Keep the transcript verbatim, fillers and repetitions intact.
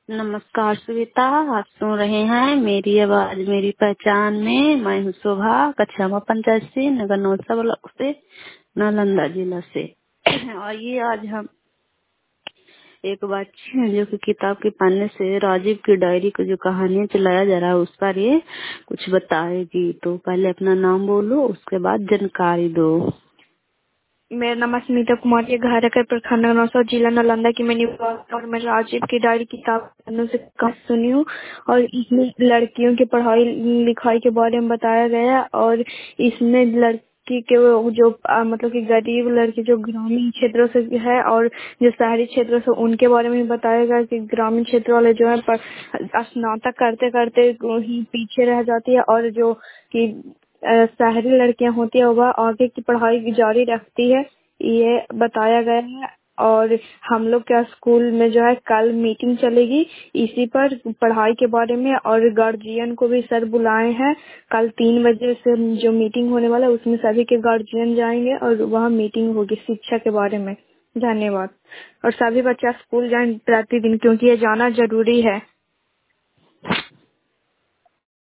नमस्कार सुविता, आप सुन रहे हैं मेरी आवाज मेरी पहचान में। मैं हूँ शोभा, कक्षा पंचायत से, नगर नौसा ब्लॉक से, नालंदा जिला से। और ये आज हम एक बच्चे हैं जो कि किताब के पन्ने से राजीव की डायरी को जो कहानियां चलाया जा रहा है उस पर ये कुछ बताएगी। तो पहले अपना नाम बोलो, उसके बाद जानकारी दो। मेरा नाम स्मिता कुमार है, घर है प्रखंड नौसा, जिला नालंदा की मैं निवासी और मैं राजीव की डायरी किताब पन्नों से कहानी सुनी हूँ। और इसमें लड़कियों की पढ़ाई लिखाई के बारे में बताया गया है। और इसमें लड़की के वो जो आ, मतलब कि गरीब लड़की जो ग्रामीण क्षेत्रों से है और जो शहरी क्षेत्रों से उनके बारे में बताया गया कि ग्रामीण क्षेत्र वाले जो है पर स्नातक करते करते ही पीछे रह जाती है और जो कि अ, शहरी लड़कियां होती है वह आगे की पढ़ाई जारी रखती है, ये बताया गया है। और हम लोग के स्कूल में जो है कल मीटिंग चलेगी इसी पर पढ़ाई के बारे में, और गार्जियन को भी सर बुलाए हैं। कल तीन बजे से जो मीटिंग होने वाला है उसमें सभी के गार्जियन जाएंगे और वहाँ मीटिंग होगी शिक्षा के बारे में। धन्यवाद। और सभी बच्चा स्कूल जाएं प्रतिदिन क्योंकि ये जाना जरूरी है।